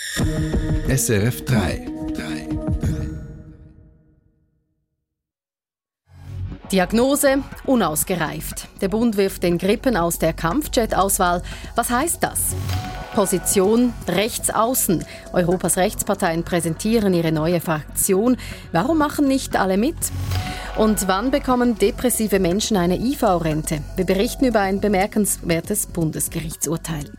SRF 3. Diagnose: unausgereift. Der Bund wirft den Grippen aus der Kampfjet-Auswahl. Was heißt das? Position: rechts außen. Europas Rechtsparteien präsentieren ihre neue Fraktion. Warum machen nicht alle mit? Und wann bekommen depressive Menschen eine IV-Rente? Wir berichten über ein bemerkenswertes Bundesgerichtsurteil.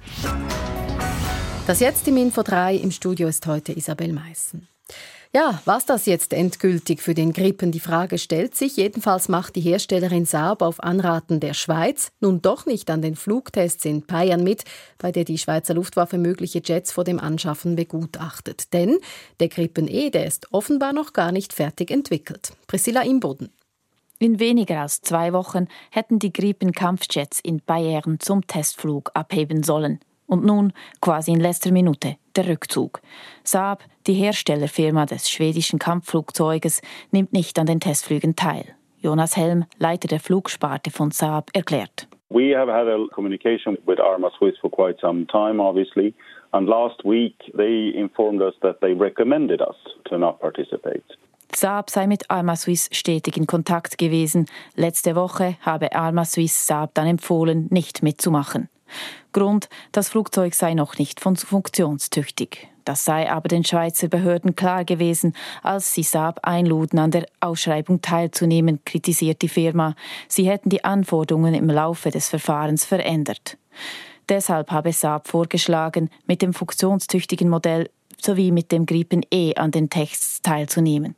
Das jetzt im Info 3. Im Studio ist heute Isabel Meissen. Ja, was das jetzt endgültig für den Grippen? Die Frage stellt sich. Jedenfalls macht die Herstellerin Saab auf Anraten der Schweiz nun doch nicht an den Flugtests in Payerne mit, bei der die Schweizer Luftwaffe mögliche Jets vor dem Anschaffen begutachtet. Denn der Gripen E, der ist offenbar noch gar nicht fertig entwickelt. Priscilla Imboden. In weniger als 2 Wochen hätten die Gripen-Kampfjets in Payerne zum Testflug abheben sollen. Und nun, quasi in letzter Minute, der Rückzug. Saab, die Herstellerfirma des schwedischen Kampfflugzeuges, nimmt nicht an den Testflügen teil. Jonas Helm, Leiter der Flugsparte von Saab, erklärt. We have had a communication with Arma Swiss for quite some time, obviously. And last week they informed us that they recommended us to not participate. Saab sei mit Arma Swiss stetig in Kontakt gewesen. Letzte Woche habe Arma Swiss Saab dann empfohlen, nicht mitzumachen. Grund: das Flugzeug sei noch nicht funktionstüchtig. Das sei aber den Schweizer Behörden klar gewesen, als sie Saab einluden, an der Ausschreibung teilzunehmen, kritisiert die Firma. Sie hätten die Anforderungen im Laufe des Verfahrens verändert. Deshalb habe Saab vorgeschlagen, mit dem funktionstüchtigen Modell sowie mit dem Gripen E an den Tests teilzunehmen.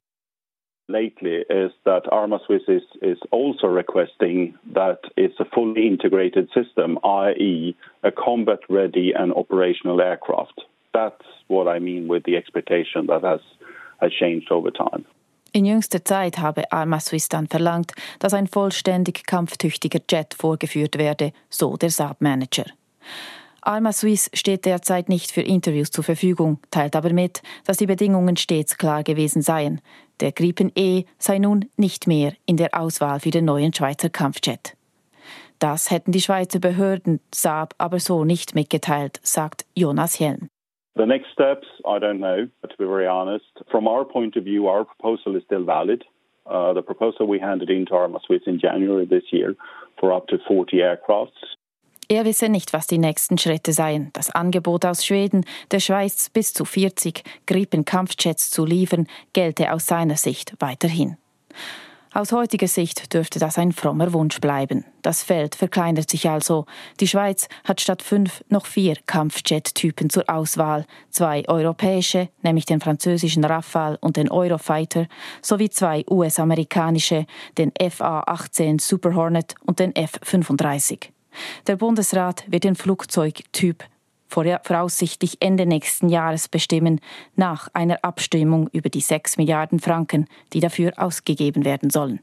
Lately is that Arma Swiss is also requesting that it's a fully integrated system, i.e. a combat-ready and operational aircraft. That's what I mean with the expectation that has changed over time. In jüngster Zeit habe Arma Swiss dann verlangt, dass ein vollständig kampftüchtiger Jet vorgeführt werde, so der Saab-Manager. Arma Swiss steht derzeit nicht für Interviews zur Verfügung, teilt aber mit, dass die Bedingungen stets klar gewesen seien. Der Gripen E sei nun nicht mehr in der Auswahl für den neuen Schweizer Kampfjet. Das hätten die Schweizer Behörden Saab aber so nicht mitgeteilt, sagt Jonas Helm. The next steps, I don't know, to be very honest. From our point of view, our proposal is still valid. The proposal we handed in to Arma Swiss in January this year for up to 40 aircrafts. Er wisse nicht, was die nächsten Schritte seien. Das Angebot aus Schweden, der Schweiz bis zu 40 Gripen-Kampfjets zu liefern, gelte aus seiner Sicht weiterhin. Aus heutiger Sicht dürfte das ein frommer Wunsch bleiben. Das Feld verkleinert sich also. Die Schweiz hat statt 5 noch 4 Kampfjet-Typen zur Auswahl. 2 europäische, nämlich den französischen Rafale und den Eurofighter, sowie 2 US-amerikanische, den FA-18 Super Hornet und den F-35. Der Bundesrat wird den Flugzeugtyp voraussichtlich Ende nächsten Jahres bestimmen, nach einer Abstimmung über die 6 Milliarden Franken, die dafür ausgegeben werden sollen.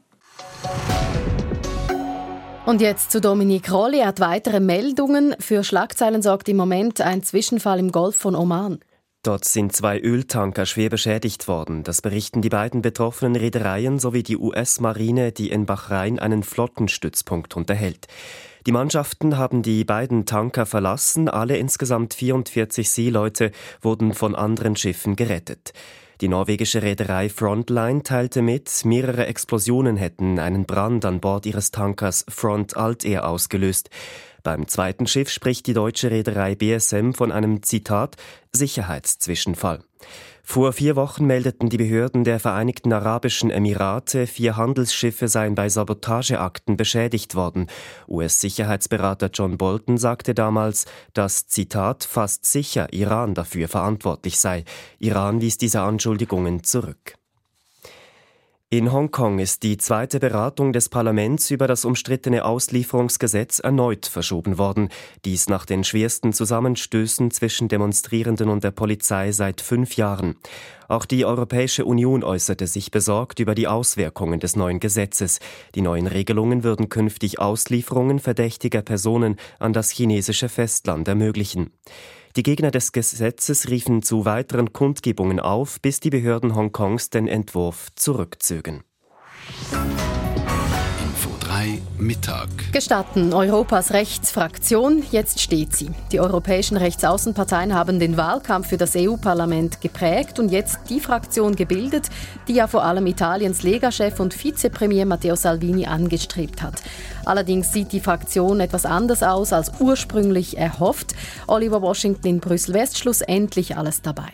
Und jetzt zu Dominique Rolli. Er hat weitere Meldungen. Für Schlagzeilen sorgt im Moment ein Zwischenfall im Golf von Oman. Dort sind 2 Öltanker schwer beschädigt worden. Das berichten die beiden betroffenen Reedereien sowie die US-Marine, die in Bahrain einen Flottenstützpunkt unterhält. Die Mannschaften haben die beiden Tanker verlassen. Alle insgesamt 44 Seeleute wurden von anderen Schiffen gerettet. Die norwegische Reederei Frontline teilte mit, mehrere Explosionen hätten einen Brand an Bord ihres Tankers Front Altair ausgelöst. Beim zweiten Schiff spricht die deutsche Reederei BSM von einem, Zitat, Sicherheitszwischenfall. Vor 4 Wochen meldeten die Behörden der Vereinigten Arabischen Emirate, 4 Handelsschiffe seien bei Sabotageakten beschädigt worden. US-Sicherheitsberater John Bolton sagte damals, dass, Zitat, fast sicher Iran dafür verantwortlich sei. Iran wies diese Anschuldigungen zurück. In Hongkong ist die zweite Beratung des Parlaments über das umstrittene Auslieferungsgesetz erneut verschoben worden. Dies nach den schwersten Zusammenstößen zwischen Demonstrierenden und der Polizei seit 5 Jahren. Auch die Europäische Union äußerte sich besorgt über die Auswirkungen des neuen Gesetzes. Die neuen Regelungen würden künftig Auslieferungen verdächtiger Personen an das chinesische Festland ermöglichen. Die Gegner des Gesetzes riefen zu weiteren Kundgebungen auf, bis die Behörden Hongkongs den Entwurf zurückzögen. Info 3 3 Mittag. Gestatten, Europas Rechtsfraktion, jetzt steht sie. Die europäischen Rechtsaußenparteien haben den Wahlkampf für das EU-Parlament geprägt und jetzt die Fraktion gebildet, die ja vor allem Italiens Lega-Chef und Vizepremier Matteo Salvini angestrebt hat. Allerdings sieht die Fraktion etwas anders aus als ursprünglich erhofft. Oliver Washington in Brüssel, wer ist schlussendlich alles dabei?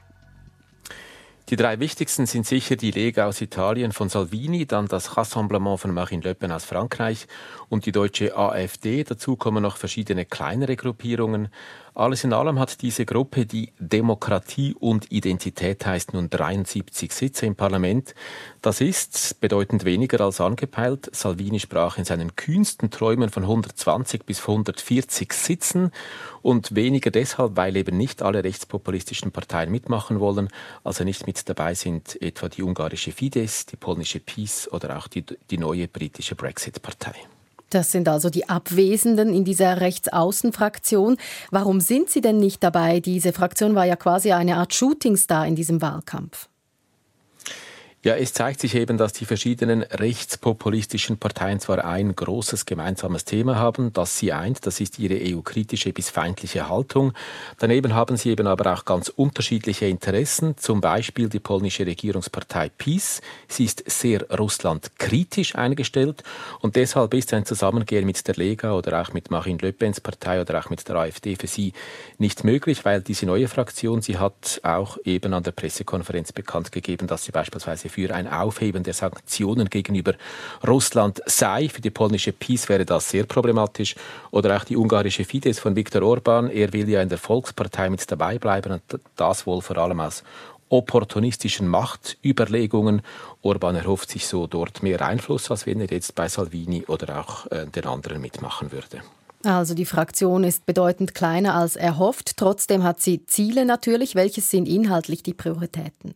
Die 3 wichtigsten sind sicher die Lega aus Italien von Salvini, dann das Rassemblement von Marine Le Pen aus Frankreich und die deutsche AfD. Dazu kommen noch verschiedene kleinere Gruppierungen. Alles in allem hat diese Gruppe, die Demokratie und Identität heißt, nun 73 Sitze im Parlament. Das ist bedeutend weniger als angepeilt. Salvini sprach in seinen kühnsten Träumen von 120 bis 140 Sitzen und weniger deshalb, weil eben nicht alle rechtspopulistischen Parteien mitmachen wollen, also nicht mit dabei sind etwa die ungarische Fidesz, die polnische PiS oder auch die neue britische Brexit-Partei. Das sind also die Abwesenden in dieser Rechtsaußenfraktion. Warum sind sie denn nicht dabei? Diese Fraktion war ja quasi eine Art Shootingstar in diesem Wahlkampf. Ja, es zeigt sich eben, dass die verschiedenen rechtspopulistischen Parteien zwar ein großes gemeinsames Thema haben, das sie eint, das ist ihre EU-kritische bis feindliche Haltung. Daneben haben sie eben aber auch ganz unterschiedliche Interessen, zum Beispiel die polnische Regierungspartei PiS. Sie ist sehr russlandkritisch eingestellt und deshalb ist ein Zusammengehen mit der Lega oder auch mit Marine Le Pens Partei oder auch mit der AfD für sie nicht möglich, weil diese neue Fraktion, sie hat auch eben an der Pressekonferenz bekannt gegeben, dass sie beispielsweise für ein Aufheben der Sanktionen gegenüber Russland sei. Für die polnische PiS wäre das sehr problematisch. Oder auch die ungarische Fidesz von Viktor Orbán. Er will ja in der Volkspartei mit dabei bleiben und das wohl vor allem aus opportunistischen Machtüberlegungen. Orbán erhofft sich so dort mehr Einfluss, als wenn er jetzt bei Salvini oder auch den anderen mitmachen würde. Also die Fraktion ist bedeutend kleiner als erhofft. Trotzdem hat sie Ziele natürlich. Welches sind inhaltlich die Prioritäten?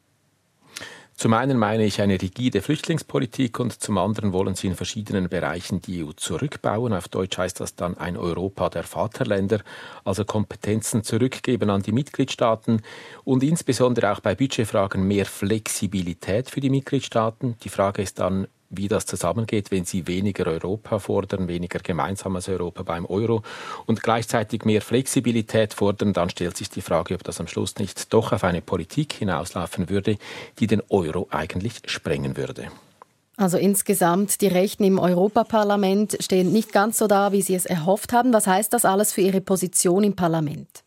Zum einen meine ich eine rigide Flüchtlingspolitik und zum anderen wollen sie in verschiedenen Bereichen die EU zurückbauen. Auf Deutsch heißt das dann ein Europa der Vaterländer, also Kompetenzen zurückgeben an die Mitgliedstaaten und insbesondere auch bei Budgetfragen mehr Flexibilität für die Mitgliedstaaten. Die Frage ist dann, wie das zusammengeht, wenn sie weniger Europa fordern, weniger gemeinsames Europa beim Euro und gleichzeitig mehr Flexibilität fordern, dann stellt sich die Frage, ob das am Schluss nicht doch auf eine Politik hinauslaufen würde, die den Euro eigentlich sprengen würde. Also insgesamt, die Rechten im Europaparlament stehen nicht ganz so da, wie sie es erhofft haben. Was heißt das alles für ihre Position im Parlament?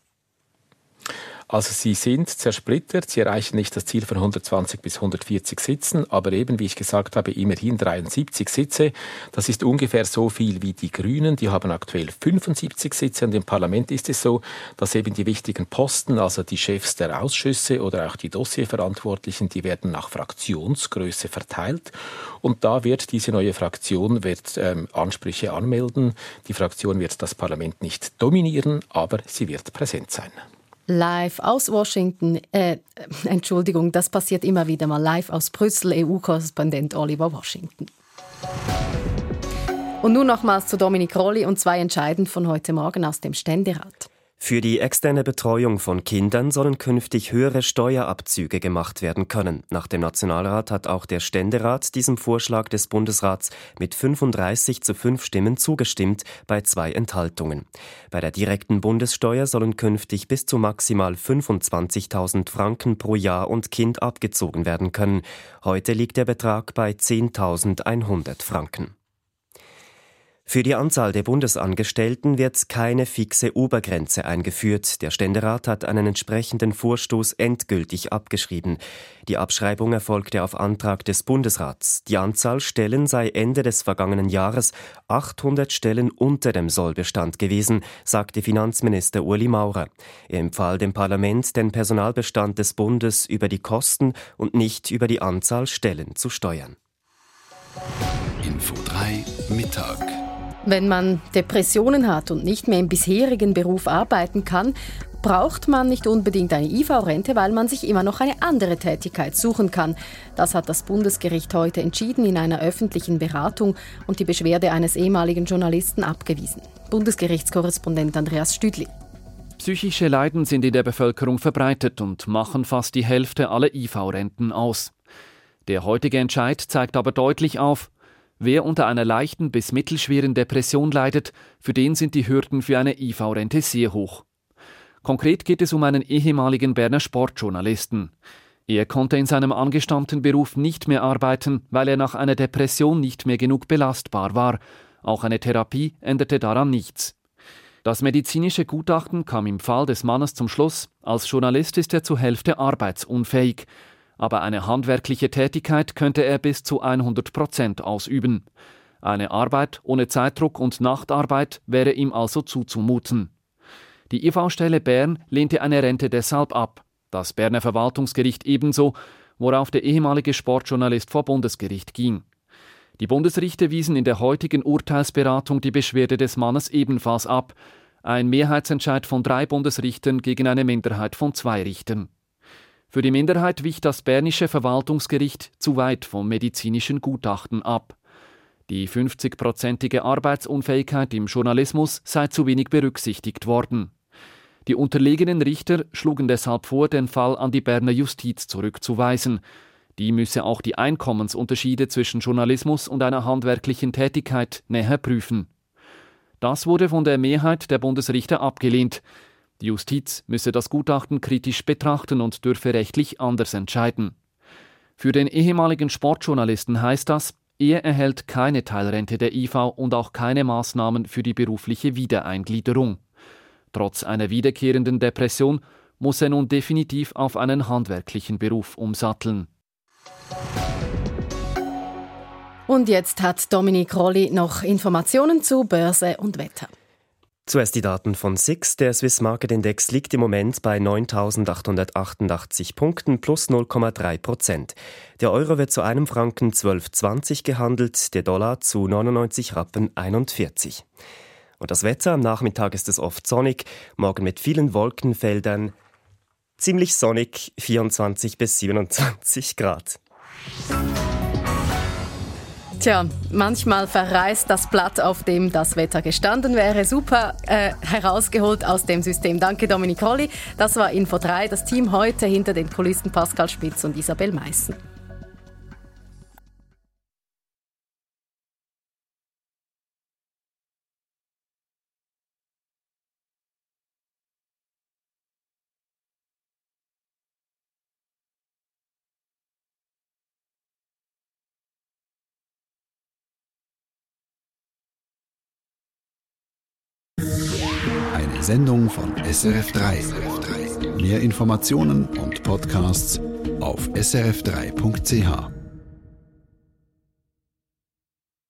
Also sie sind zersplittert, sie erreichen nicht das Ziel von 120 bis 140 Sitzen, aber eben, wie ich gesagt habe, immerhin 73 Sitze. Das ist ungefähr so viel wie die Grünen, die haben aktuell 75 Sitze und im Parlament ist es so, dass eben die wichtigen Posten, also die Chefs der Ausschüsse oder auch die Dossierverantwortlichen, die werden nach Fraktionsgröße verteilt und da wird diese neue Fraktion Ansprüche anmelden. Die Fraktion wird das Parlament nicht dominieren, aber sie wird präsent sein. Live aus Washington, Entschuldigung, das passiert immer wieder mal, live aus Brüssel, EU-Korrespondent Oliver Washington. Und nun nochmals zu Dominic Rolli und 2 Entscheidungen von heute Morgen aus dem Ständerat. Für die externe Betreuung von Kindern sollen künftig höhere Steuerabzüge gemacht werden können. Nach dem Nationalrat hat auch der Ständerat diesem Vorschlag des Bundesrats mit 35:5 Stimmen zugestimmt, bei 2 Enthaltungen. Bei der direkten Bundessteuer sollen künftig bis zu maximal 25.000 Franken pro Jahr und Kind abgezogen werden können. Heute liegt der Betrag bei 10.100 Franken. Für die Anzahl der Bundesangestellten wird keine fixe Obergrenze eingeführt. Der Ständerat hat einen entsprechenden Vorstoß endgültig abgeschrieben. Die Abschreibung erfolgte auf Antrag des Bundesrats. Die Anzahl Stellen sei Ende des vergangenen Jahres 800 Stellen unter dem Sollbestand gewesen, sagte Finanzminister Ueli Maurer. Er empfahl dem Parlament, den Personalbestand des Bundes über die Kosten und nicht über die Anzahl Stellen zu steuern. Info 3 Mittag. Wenn man Depressionen hat und nicht mehr im bisherigen Beruf arbeiten kann, braucht man nicht unbedingt eine IV-Rente, weil man sich immer noch eine andere Tätigkeit suchen kann. Das hat das Bundesgericht heute entschieden in einer öffentlichen Beratung und die Beschwerde eines ehemaligen Journalisten abgewiesen. Bundesgerichtskorrespondent Andreas Stüdli. Psychische Leiden sind in der Bevölkerung verbreitet und machen fast die Hälfte aller IV-Renten aus. Der heutige Entscheid zeigt aber deutlich auf, Wer unter einer leichten bis mittelschweren Depression leidet, für den sind die Hürden für eine IV-Rente sehr hoch. Konkret geht es um einen ehemaligen Berner Sportjournalisten. Er konnte in seinem angestammten Beruf nicht mehr arbeiten, weil er nach einer Depression nicht mehr genug belastbar war. Auch eine Therapie änderte daran nichts. Das medizinische Gutachten kam im Fall des Mannes zum Schluss, als Journalist ist er zur Hälfte arbeitsunfähig. Aber eine handwerkliche Tätigkeit könnte er bis zu 100% ausüben. Eine Arbeit ohne Zeitdruck und Nachtarbeit wäre ihm also zuzumuten. Die IV-Stelle Bern lehnte eine Rente deshalb ab. Das Berner Verwaltungsgericht ebenso, worauf der ehemalige Sportjournalist vor Bundesgericht ging. Die Bundesrichter wiesen in der heutigen Urteilsberatung die Beschwerde des Mannes ebenfalls ab. Ein Mehrheitsentscheid von 3 Bundesrichtern gegen eine Minderheit von 2 Richtern. Für die Minderheit wich das bernische Verwaltungsgericht zu weit vom medizinischen Gutachten ab. Die 50-prozentige Arbeitsunfähigkeit im Journalismus sei zu wenig berücksichtigt worden. Die unterlegenen Richter schlugen deshalb vor, den Fall an die Berner Justiz zurückzuweisen. Die müsse auch die Einkommensunterschiede zwischen Journalismus und einer handwerklichen Tätigkeit näher prüfen. Das wurde von der Mehrheit der Bundesrichter abgelehnt. Die Justiz müsse das Gutachten kritisch betrachten und dürfe rechtlich anders entscheiden. Für den ehemaligen Sportjournalisten heißt das, er erhält keine Teilrente der IV und auch keine Maßnahmen für die berufliche Wiedereingliederung. Trotz einer wiederkehrenden Depression muss er nun definitiv auf einen handwerklichen Beruf umsatteln. Und jetzt hat Dominik Rolli noch Informationen zu Börse und Wetter. Zuerst die Daten von SIX. Der Swiss Market Index liegt im Moment bei 9.888 Punkten plus 0,3%. Der Euro wird zu einem Franken 12,20 gehandelt, der Dollar zu 99 Rappen 41. Und das Wetter, am Nachmittag ist es oft sonnig, morgen mit vielen Wolkenfeldern, ziemlich sonnig, 24 bis 27 Grad. Tja, manchmal verreißt das Blatt, auf dem das Wetter gestanden wäre. Super herausgeholt aus dem System. Danke, Dominik Rolli. Das war Info 3, das Team heute hinter den Kulissen Pascal Spitz und Isabel Meissen. Eine Sendung von SRF3. Mehr Informationen und Podcasts auf srf3.ch.